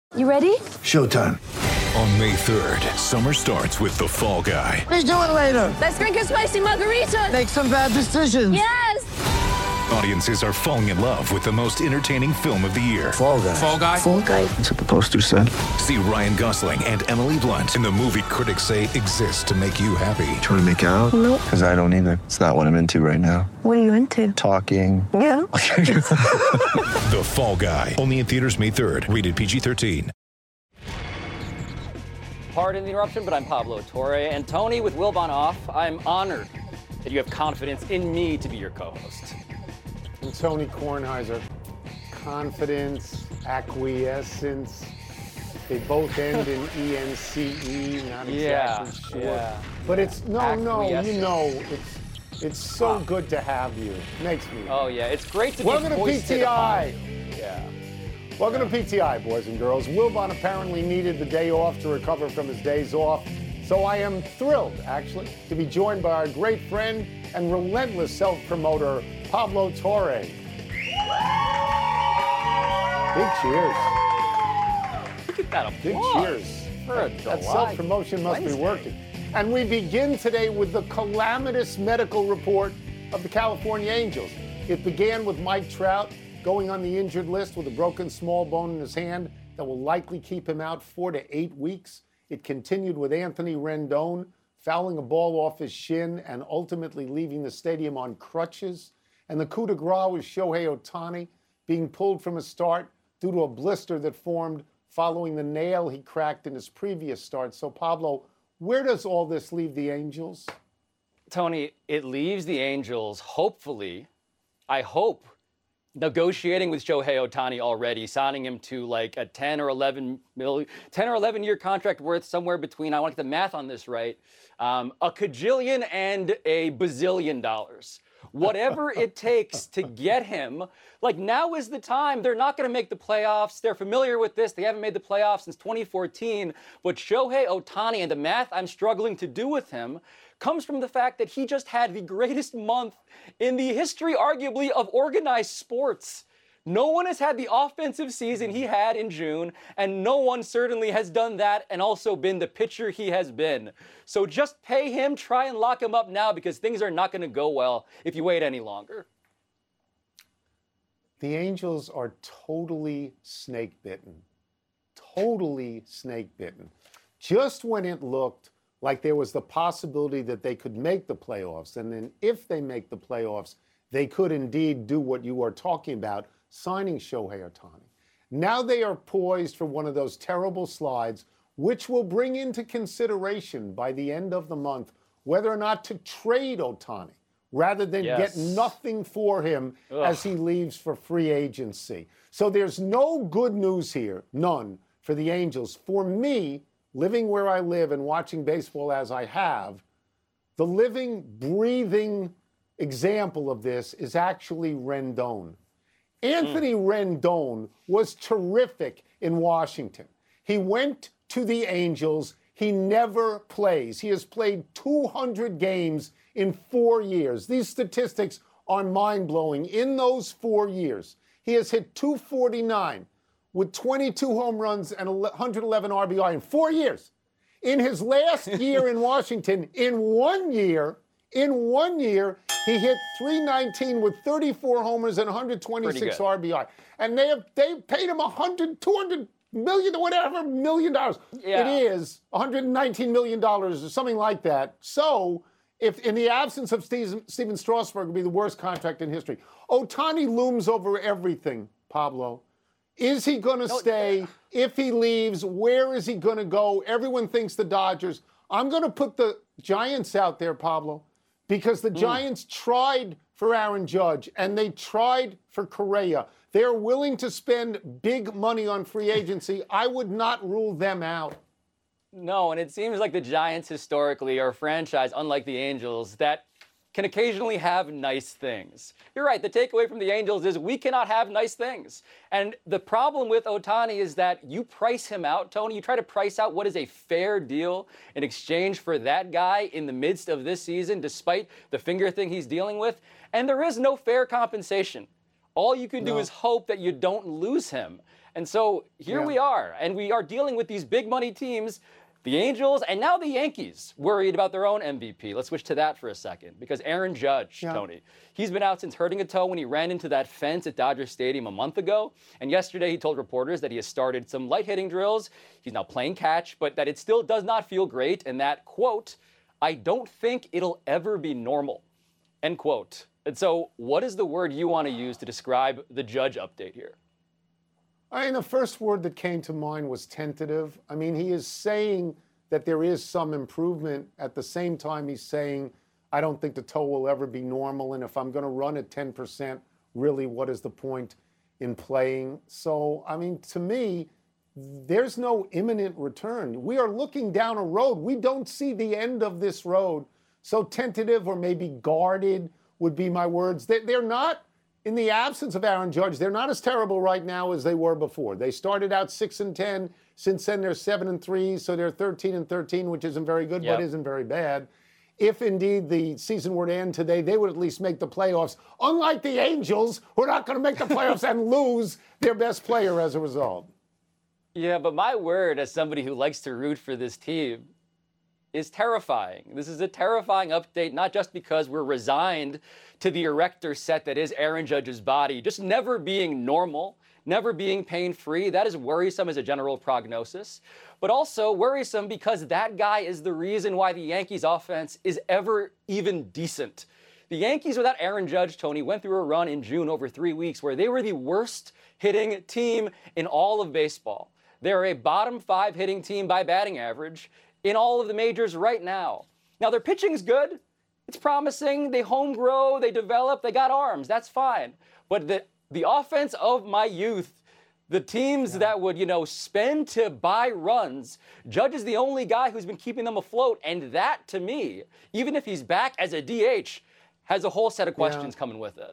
You ready? Showtime. On May 3rd, summer starts with The Fall Guy. Let's do it later. Let's drink a spicy margarita. Make some bad decisions. Yes! Audiences are falling in love with the most entertaining film of the year. Fall Guy. Fall Guy? Fall guy. That's what the poster said. See Ryan Gosling and Emily Blunt in the movie critics say exists to make you happy. Trying to make it out? Nope. Because I don't either. It's not what I'm into right now. What are you into? Talking. Yeah. The Fall Guy. Only in theaters May 3rd. Rated PG-13. Pardon the interruption, but I'm Pablo Torre. And Tony, with Wilbon off, I'm honored that you have confidence in me to be your co-host. And Tony Kornheiser, confidence, acquiescence, they both end in E-N-C-E, not exactly sure. Yeah. But it's, you Acquiescence. know, it's so good to have you. Makes me. Oh, yeah, it's great to Welcome be to foisted PTI. upon. Yeah. Welcome to PTI, boys and girls. Wilbon apparently needed the day off to recover from his days off. So I am thrilled, actually, to be joined by our great friend and relentless self-promoter, Pablo Torre. Big cheers. Look at that Big applause. cheers. For a That delight. self-promotion must be Wednesday. working. And we begin today with the calamitous medical report of the California Angels. It began with Mike Trout going on the injured list with a broken small bone in his hand that will likely keep him out 4 to 8 weeks. It continued with Anthony Rendon fouling a ball off his shin and ultimately leaving the stadium on crutches. And the coup de grace was Shohei Ohtani being pulled from a start due to a blister that formed following the nail he cracked in his previous start. So, Pablo, where does all this leave the Angels? Tony, it leaves the Angels, hopefully, I hope, negotiating with Shohei Ohtani already, signing him to like a 10 or 11 year contract worth somewhere between, I want to get the math on this right, a cajillion and a bazillion dollars. Whatever it takes to get him, like now is the time. They're not going to make the playoffs. They're familiar with this. They haven't made the playoffs since 2014. But Shohei Ohtani and the math I'm struggling to do with him comes from the fact that he just had the greatest month in the history, arguably, of organized sports. No one has had the offensive season he had in June, and no one certainly has done that and also been the pitcher he has been. So just pay him, try and lock him up now because things are not going to go well if you wait any longer. The Angels are totally snake-bitten. Totally snake-bitten. Just when it looked like there was the possibility that they could make the playoffs, and then if they make the playoffs, they could indeed do what you are talking about, signing Shohei Ohtani. Now they are poised for one of those terrible slides, which will bring into consideration by the end of the month whether or not to trade Ohtani rather than get nothing for him as he leaves for free agency. So there's no good news here, none, for the Angels. For me, living where I live and watching baseball as I have, the living, breathing example of this is actually Rendon. Anthony Rendon was terrific in Washington. He went to the Angels. He never plays. He has played 200 games in 4 years. These statistics are mind-blowing. In those 4 years, he has hit .249 with 22 home runs and 111 RBI in 4 years. In his last year in Washington, in 1 year, he hit .319 with 34 homers and 126 RBI. And they paid him $200 million or whatever million dollars. Yeah. It is $119 million or something like that. So if in the absence of Steven Strasburg, would be the worst contract in history. Ohtani looms over everything, Pablo. Is he going to stay? If he leaves, where is he going to go? Everyone thinks the Dodgers. I'm going to put the Giants out there, Pablo, because the Giants tried for Aaron Judge and they tried for Correa. They're willing to spend big money on free agency. I would not rule them out. No, and it seems like the Giants historically are a franchise, unlike the Angels, that can occasionally have nice things. You're right, the takeaway from the Angels is we cannot have nice things. And the problem with Ohtani is that you price him out, Tony. You try to price out what is a fair deal in exchange for that guy in the midst of this season, despite the finger thing he's dealing with. And there is no fair compensation. All you can do is hope that you don't lose him. And so here we are, and we are dealing with these big money teams, the Angels, and now the Yankees, worried about their own MVP. Let's switch to that for a second, because Aaron Judge, Tony, he's been out since hurting a toe when he ran into that fence at Dodger Stadium a month ago. And yesterday he told reporters that he has started some light hitting drills. He's now playing catch, but that it still does not feel great. And that, quote, "I don't think it'll ever be normal," end quote. And so what is the word you want to use to describe the Judge update here? I mean, the first word that came to mind was tentative. I mean, he is saying that there is some improvement. At the same time, he's saying, I don't think the toe will ever be normal. And if I'm going to run at 10%, really, what is the point in playing? So, I mean, to me, there's no imminent return. We are looking down a road. We don't see the end of this road. So tentative or maybe guarded would be my words. They're not, in the absence of Aaron Judge, they're not as terrible right now as they were before. They started out 6-10. Since then, they're 7-3. So they're 13-13, which isn't very good, but isn't very bad. If indeed the season were to end today, they would at least make the playoffs. Unlike the Angels, who are not going to make the playoffs and lose their best player as a result. Yeah, but my word, as somebody who likes to root for this team, is terrifying. This is a terrifying update, not just because we're resigned to the erector set that is Aaron Judge's body, just never being normal, never being pain-free. That is worrisome as a general prognosis, but also worrisome because that guy is the reason why the Yankees offense is ever even decent. The Yankees without Aaron Judge, Tony, went through a run in June over 3 weeks where they were the worst hitting team in all of baseball. They're a bottom 5 hitting team by batting average in all of the majors right now. Now, their pitching's good. It's promising. They home grow. They develop. They got arms. That's fine. But the offense of my youth, the teams that would, spend to buy runs, Judge is the only guy who's been keeping them afloat. And that, to me, even if he's back as a DH, has a whole set of questions coming with it.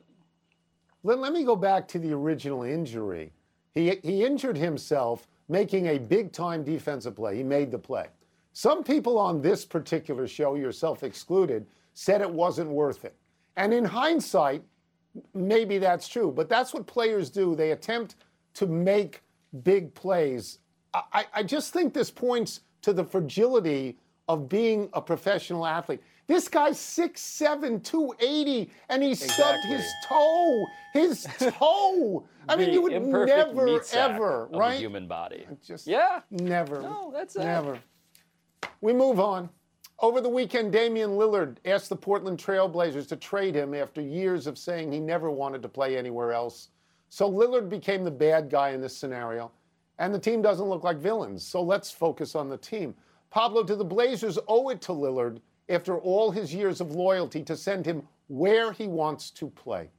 Let me go back to the original injury. He injured himself making a big-time defensive play. He made the play. Some people on this particular show, yourself excluded, said it wasn't worth it. And in hindsight, maybe that's true. But that's what players do. They attempt to make big plays. I just think this points to the fragility of being a professional athlete. This guy's 6'7", 280, and he stubbed his toe. His toe. I mean, you would never, ever, right? The human body. Just never. No, that's it. Never. We move on. Over the weekend, Damian Lillard asked the Portland Trail Blazers to trade him after years of saying he never wanted to play anywhere else. So Lillard became the bad guy in this scenario, and the team doesn't look like villains. So let's focus on the team. Pablo, do the Blazers owe it to Lillard, after all his years of loyalty, to send him where he wants to play?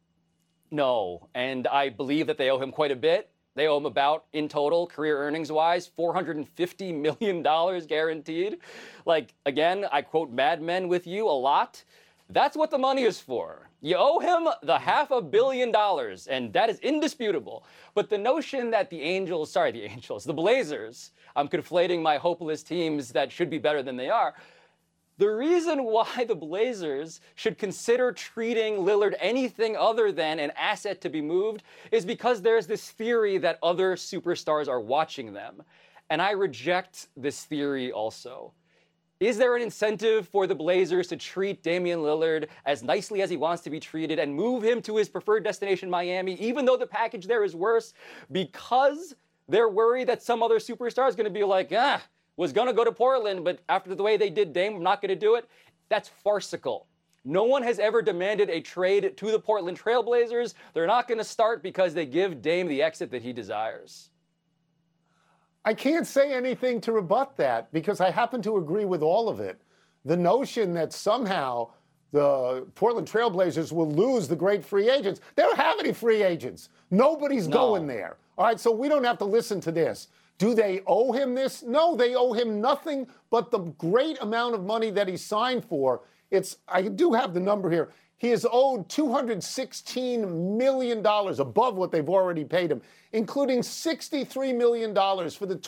No, and I believe that they owe him quite a bit. They owe him about, in total, career earnings-wise, $450 million guaranteed. Like, again, I quote Mad Men with you a lot. That's what the money is for. You owe him the $500 million, and that is indisputable. But the notion that the Blazers, I'm conflating my hopeless teams that should be better than they are. The reason why the Blazers should consider treating Lillard anything other than an asset to be moved is because there's this theory that other superstars are watching them. And I reject this theory also. Is there an incentive for the Blazers to treat Damian Lillard as nicely as he wants to be treated and move him to his preferred destination, Miami, even though the package there is worse, because they're worried that some other superstar is going to be like, was going to go to Portland, but after the way they did Dame, I'm not going to do it? That's farcical. No one has ever demanded a trade to the Portland Trail Blazers. They're not going to start because they give Dame the exit that he desires. I can't say anything to rebut that because I happen to agree with all of it. The notion that somehow the Portland Trail Blazers will lose the great free agents. They don't have any free agents. Nobody's going there. All right, so we don't have to listen to this. Do they owe him this? No, they owe him nothing but the great amount of money that he signed for. I do have the number here. He is owed $216 million above what they've already paid him, including $63 million for the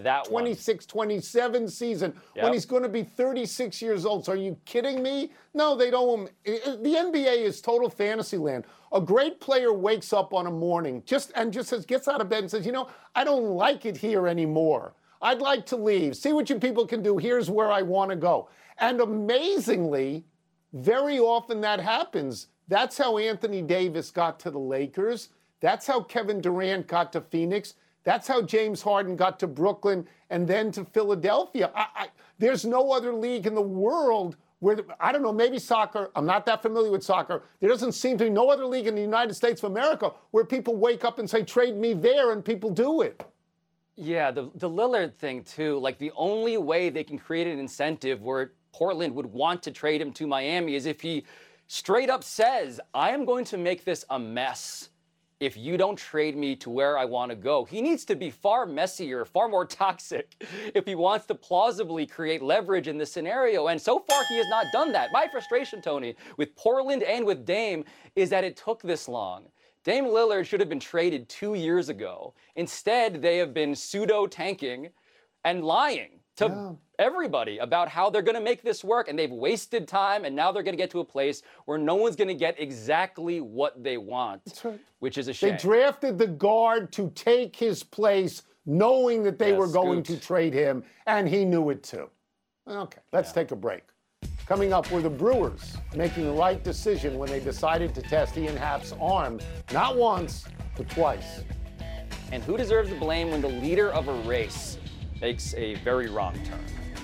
26-27 season when he's going to be 36 years old. So are you kidding me? No, they don't. The NBA is total fantasy land. A great player wakes up on a morning gets out of bed and says, you know, I don't like it here anymore. I'd like to leave. See what you people can do. Here's where I want to go. And amazingly, very often that happens. That's how Anthony Davis got to the Lakers. That's how Kevin Durant got to Phoenix. That's how James Harden got to Brooklyn and then to Philadelphia. There's no other league in the world where, I don't know, maybe soccer. I'm not that familiar with soccer. There doesn't seem to be no other league in the United States of America where people wake up and say, trade me there, and people do it. Yeah, the Lillard thing, too. Like, the only way they can create an incentive where Portland would want to trade him to Miami is if he straight up says, I am going to make this a mess if you don't trade me to where I want to go. He needs to be far messier, far more toxic if he wants to plausibly create leverage in this scenario. And so far, he has not done that. My frustration, Tony, with Portland and with Dame is that it took this long. Dame Lillard should have been traded 2 years ago. Instead, they have been pseudo-tanking and lying to everybody about how they're going to make this work, and they've wasted time, and now they're going to get to a place where no one's going to get exactly what they want, which is a shame. They drafted the guard to take his place, knowing that they were going to trade him, and he knew it too. Okay, let's take a break. Coming up were the Brewers making the right decision when they decided to test Ian Happ's arm, not once, but twice. And who deserves the blame when the leader of a race makes a very wrong turn?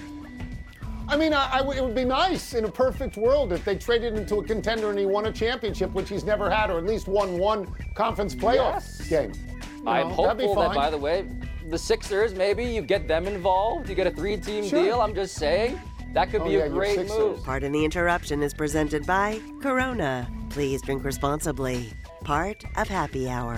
I mean, it would be nice in a perfect world if they traded him to a contender and he won a championship, which he's never had, or at least won one conference playoff game. I'm hopeful that, by the way, the Sixers, maybe you get them involved. You get a 3-team deal. I'm just saying that could be a great move. Pardon the Interruption is presented by Corona. Please drink responsibly. Part of Happy Hour.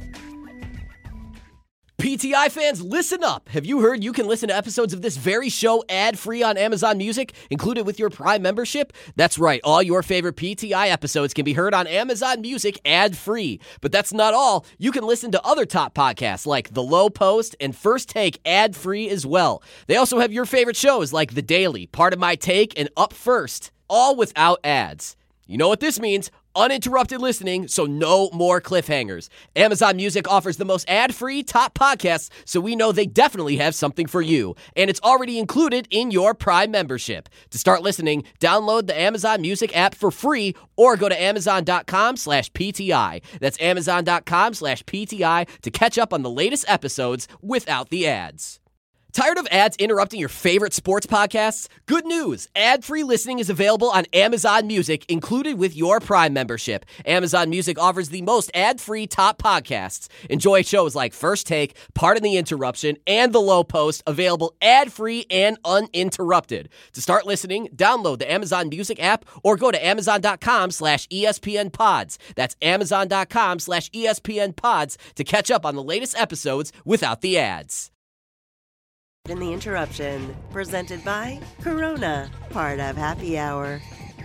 PTI fans, listen up. Have you heard you can listen to episodes of this very show ad-free on Amazon Music, included with your Prime membership? That's right. All your favorite PTI episodes can be heard on Amazon Music ad-free. But that's not all. You can listen to other top podcasts like The Low Post and First Take ad-free as well. They also have your favorite shows like The Daily, Part of My Take, and Up First, all without ads. You know what this means? Uninterrupted listening, so no more cliffhangers. Amazon Music offers the most ad-free top podcasts, so we know they definitely have something for you. And it's already included in your Prime membership. To start listening, download the Amazon Music app for free or go to Amazon.com/PTI. That's Amazon.com/PTI to catch up on the latest episodes without the ads. Tired of ads interrupting your favorite sports podcasts? Good news! Ad-free listening is available on Amazon Music, included with your Prime membership. Amazon Music offers the most ad-free top podcasts. Enjoy shows like First Take, Pardon the Interruption, and The Low Post, available ad-free and uninterrupted. To start listening, download the Amazon Music app or go to Amazon.com/ESPNpods. That's Amazon.com/ESPNpods to catch up on the latest episodes without the ads. In the Interruption, presented by Corona, part of Happy Hour.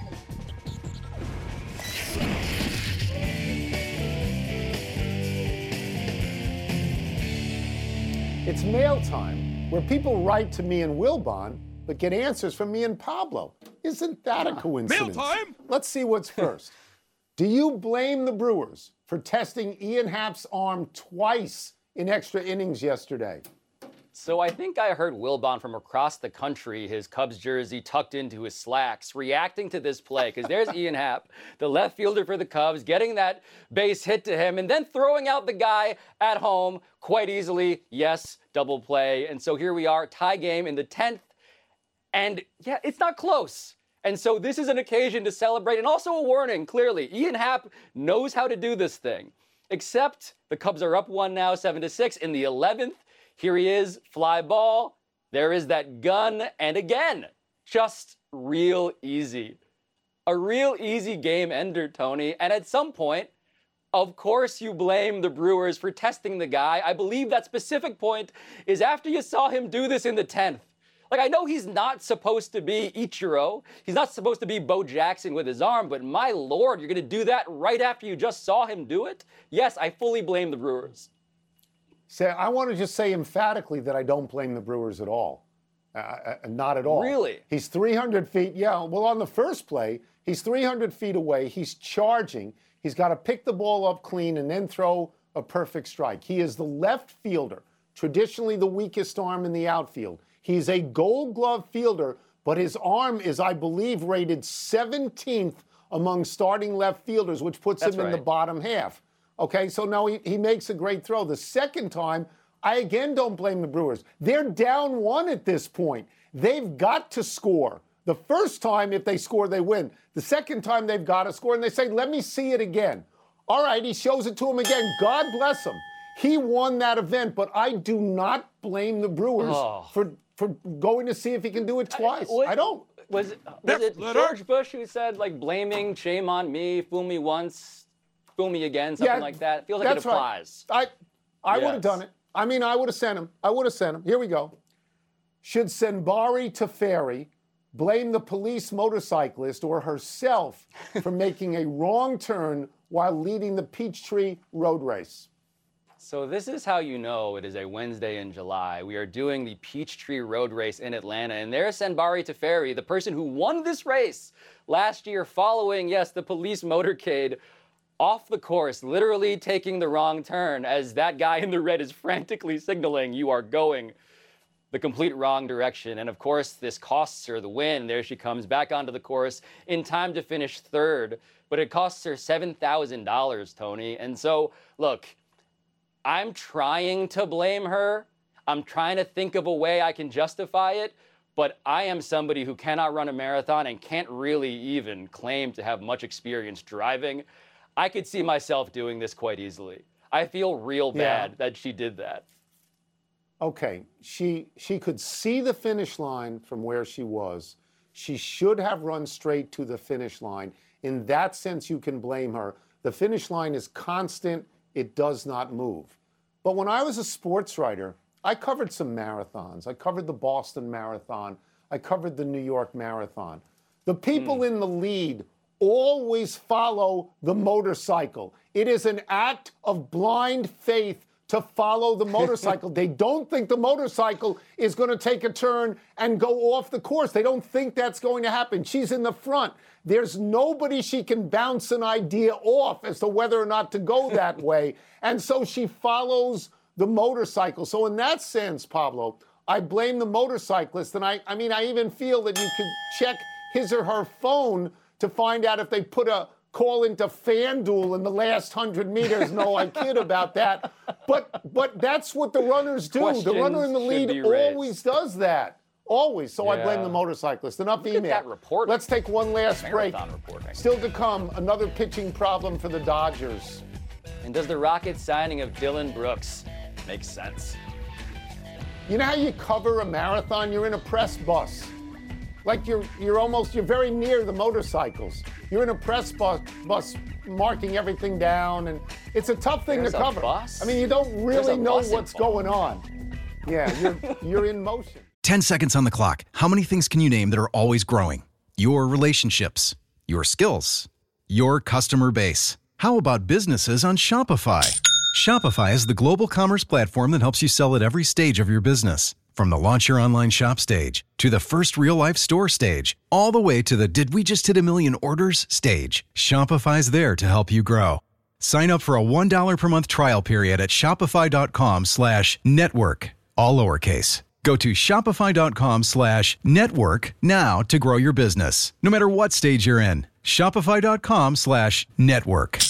It's mail time, where people write to me and Wilbon, but get answers from me and Pablo. Isn't that a coincidence? Mail time! Let's see what's first. Do you blame the Brewers for testing Ian Happ's arm twice in extra innings yesterday? So I think I heard Wilbon from across the country, his Cubs jersey tucked into his slacks, reacting to this play, because there's Ian Happ, the left fielder for the Cubs, getting that base hit to him, and then throwing out the guy at home quite easily. Yes, double play. And so here we are, tie game in the 10th. And yeah, it's not close. And so this is an occasion to celebrate, and also a warning, clearly. Ian Happ knows how to do this thing, except the Cubs are up 1 now, 7-6 in the 11th. Here he is, fly ball. There is that gun. And again, just real easy. A real easy game ender, Tony. And at some point, of course you blame the Brewers for testing the guy. I believe that specific point is after you saw him do this in the 10th. Like, I know he's not supposed to be Ichiro. He's not supposed to be Bo Jackson with his arm, but my Lord, you're going to do that right after you just saw him do it? Yes, I fully blame the Brewers. I want to just say emphatically that I don't blame the Brewers at all. Not at all. Really? He's 300 feet. Yeah, well, on the first play, he's 300 feet away. He's charging. He's got to pick the ball up clean and then throw a perfect strike. He is the left fielder, traditionally the weakest arm in the outfield. He's a Gold Glove fielder, but his arm is, I believe, rated 17th among starting left fielders, which puts him in the bottom half. Okay, so now he makes a great throw. The second time, I again don't blame the Brewers. They're down 1 at this point. They've got to score. The first time, if they score, they win. The second time, they've got to score, and they say, let me see it again. All right, he shows it to him again. God bless him. He won that event, but I do not blame the Brewers for going to see if he can do it twice. I don't. Was it George Bush who said, like, blaming, shame on me, fool me once, fool me again, something like that? Feels like it applies. Right. I would have done it. I mean, I would have sent him. Here we go. Should Senbari Teferi blame the police motorcyclist or herself for making a wrong turn while leading the Peachtree Road Race? So this is how you know it is a Wednesday in July. We are doing the Peachtree Road Race in Atlanta, and there's Senbari Teferi, the person who won this race last year following, yes, the police motorcade off the course, literally taking the wrong turn as that guy in the red is frantically signaling you are going the complete wrong direction. And of course, this costs her the win. There she comes back onto the course in time to finish third, but it costs her $7,000, Tony. And so, look, I'm trying to blame her. I'm trying to think of a way I can justify it, but I am somebody who cannot run a marathon and can't really even claim to have much experience driving. I could see myself doing this quite easily. I feel real bad that she did that. Okay, she could see the finish line from where she was. She should have run straight to the finish line. In that sense, you can blame her. The finish line is constant. It does not move. But when I was a sports writer, I covered some marathons. I covered the Boston Marathon. I covered the New York Marathon. The people in the lead always follow the motorcycle. It is an act of blind faith to follow the motorcycle. They don't think the motorcycle is going to take a turn and go off the course. They don't think that's going to happen. She's in the front. There's nobody she can bounce an idea off as to whether or not to go that way. And so she follows the motorcycle. So in that sense, Pablo, I blame the motorcyclist. And I mean, I even feel that you could check his or her phone to find out if they put a call into FanDuel in the last 100 meters. No, I kid about that. But that's what the runners do. The runner in the lead always does that. Always. So I blame the motorcyclist. Enough email. That reporting. Let's take one last break. Reporting. Still to come, another pitching problem for the Dodgers. And does the Rockets signing of Dylan Brooks make sense? You know how you cover a marathon? You're in a press bus. Like you're very near the motorcycles. You're in a press bus marking everything down, and it's a tough thing to cover. Bus? I mean, you don't really know what's going on. Yeah, you're in motion. 10 seconds on the clock. How many things can you name that are always growing? Your relationships, your skills, your customer base. How about businesses on Shopify? Shopify is the global commerce platform that helps you sell at every stage of your business. From the launch your online shop stage, to the first real-life store stage, all the way to the did we just hit a million orders stage, Shopify's there to help you grow. Sign up for a $1 per month trial period at shopify.com/network, all lowercase. Go to shopify.com/network now to grow your business, no matter what stage you're in. Shopify.com/network.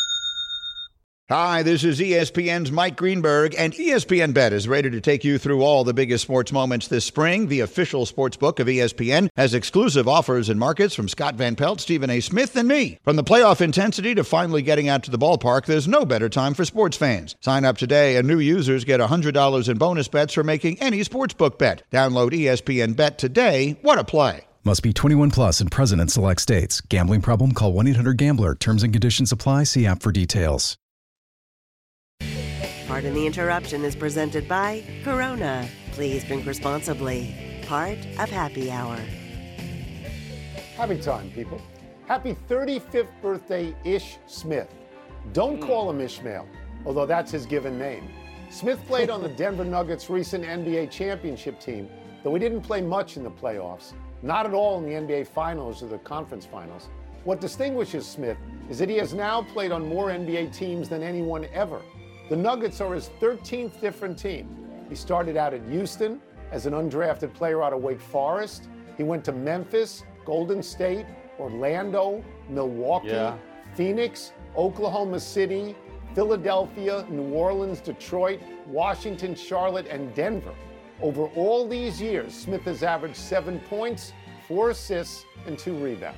Hi, this is ESPN's Mike Greenberg, and ESPN Bet is ready to take you through all the biggest sports moments this spring. The official sports book of ESPN has exclusive offers and markets from Scott Van Pelt, Stephen A. Smith, and me. From the playoff intensity to finally getting out to the ballpark, there's no better time for sports fans. Sign up today, and new users get $100 in bonus bets for making any sportsbook bet. Download ESPN Bet today. What a play. Must be 21 plus and present in select states. Gambling problem? Call 1-800-GAMBLER. Terms and conditions apply. See app for details. Pardon the Interruption is presented by Corona. Please drink responsibly. part of Happy Hour. Happy time, people. Happy 35th birthday, Ish Smith. Don't call him Ishmael, although that's his given name. Smith played on the Denver Nuggets' recent NBA championship team, though he didn't play much in the playoffs, not at all in the NBA Finals or the Conference Finals. What distinguishes Smith is that he has now played on more NBA teams than anyone ever. The Nuggets are his 13th different team. He started out at Houston as an undrafted player out of Wake Forest. He went to Memphis, Golden State, Orlando, Milwaukee, Phoenix, Oklahoma City, Philadelphia, New Orleans, Detroit, Washington, Charlotte, and Denver. Over all these years, Smith has averaged 7 points, 4 assists, and 2 rebounds.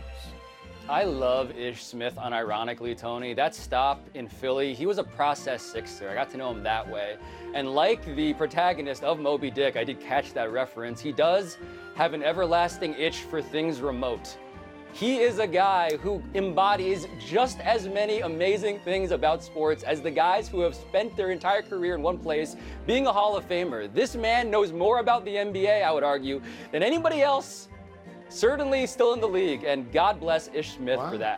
I love Ish Smith, unironically, Tony. That stop in Philly, he was a process sixer. I got to know him that way. And like the protagonist of Moby Dick, I did catch that reference, he does have an everlasting itch for things remote. He is a guy who embodies just as many amazing things about sports as the guys who have spent their entire career in one place being a Hall of Famer. This man knows more about the NBA, I would argue, than anybody else. Certainly still in the league, and God bless Ish Smith for that.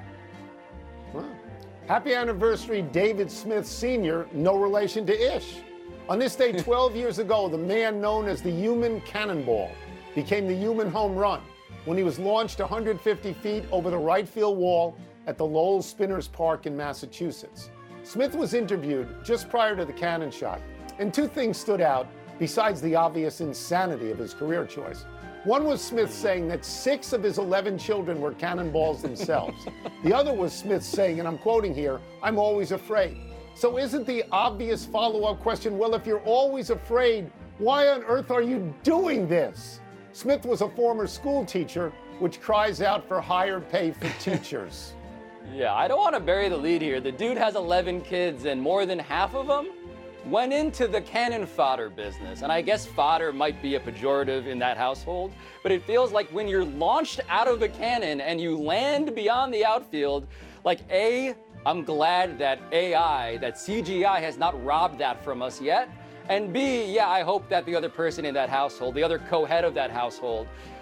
Wow. Happy anniversary, David Smith Sr., no relation to Ish. On this day 12 years ago, the man known as the human cannonball became the human home run when he was launched 150 feet over the right field wall at the Lowell Spinners Park in Massachusetts. Smith was interviewed just prior to the cannon shot, and 2 things stood out besides the obvious insanity of his career choice. One was Smith saying that 6 of his 11 children were cannonballs themselves. The other was Smith saying, and I'm quoting here, "I'm always afraid." So isn't the obvious follow-up question, well, if you're always afraid, why on earth are you doing this? Smith was a former school teacher, which cries out for higher pay for teachers. Yeah, I don't want to bury the lead here. The dude has 11 kids, and more than half of them went into the cannon fodder business. And I guess fodder might be a pejorative in that household, but it feels like when you're launched out of a cannon and you land beyond the outfield, like I'm glad that AI, that CGI has not robbed that from us yet. And B, yeah, I hope that the other person in that household, the other co-head of that household,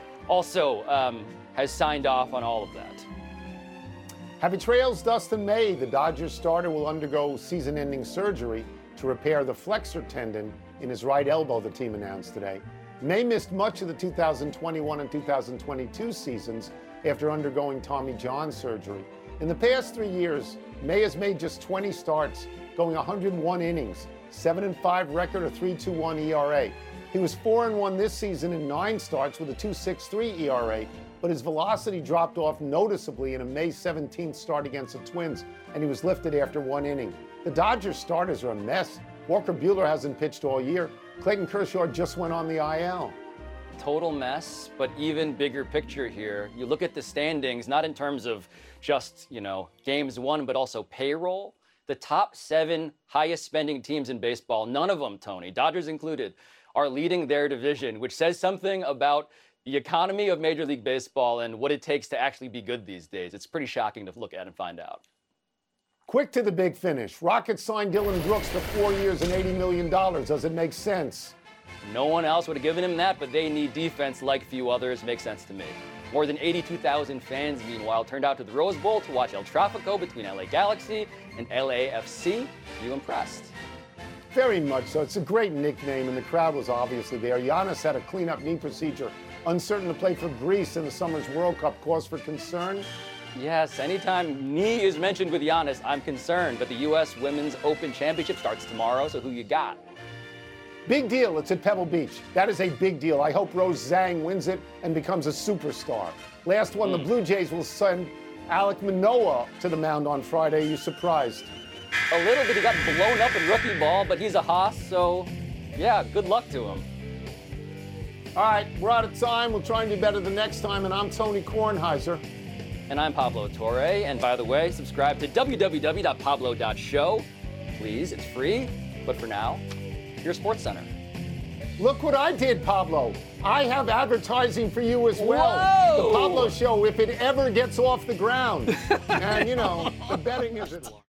also has signed off on all of that. Happy trails, Dustin May. The Dodgers starter will undergo season-ending surgery to repair the flexor tendon in his right elbow, the team announced today. May missed much of the 2021 and 2022 seasons after undergoing Tommy John surgery. In the past 3 years, May has made just 20 starts, going 101 innings, 7-5 record, a 3.21 ERA. He was 4-1 this season in 9 starts with a 2.63 ERA, but his velocity dropped off noticeably in a May 17th start against the Twins, and he was lifted after 1 inning. The Dodgers starters are a mess. Walker Buehler hasn't pitched all year. Clayton Kershaw just went on the IL. Total mess, but even bigger picture here. You look at the standings, not in terms of just, games won, but also payroll. The top 7 highest spending teams in baseball, none of them, Tony, Dodgers included, are leading their division, which says something about the economy of Major League Baseball and what it takes to actually be good these days. It's pretty shocking to look at and find out. Quick to the big finish. Rockets signed Dylan Brooks to 4 years and $80 million. Does it make sense? No one else would have given him that, but they need defense like few others. Makes sense to me. More than 82,000 fans, meanwhile, turned out to the Rose Bowl to watch El Tráfico between LA Galaxy and LAFC. You impressed? Very much so. It's a great nickname, and the crowd was obviously there. Giannis had a clean-up knee procedure. Uncertain to play for Greece in the summer's World Cup. Cause for concern? Yes, anytime knee is mentioned with Giannis, I'm concerned. But the U.S. Women's Open Championship starts tomorrow, so who you got? Big deal. It's at Pebble Beach. That is a big deal. I hope Rose Zhang wins it and becomes a superstar. Last one, the Blue Jays will send Alek Manoah to the mound on Friday. Are you surprised? A little bit. He got blown up in rookie ball, but he's a hoss, so yeah, good luck to him. All right, we're out of time. We'll try and do better the next time, and I'm Tony Kornheiser. And I'm Pablo Torre. And by the way, subscribe to www.pablo.show. Please, it's free. But for now, your Sports Center. Look what I did, Pablo. I have advertising for you as well. Whoa! The Pablo Show, if it ever gets off the ground. And, the betting isn't.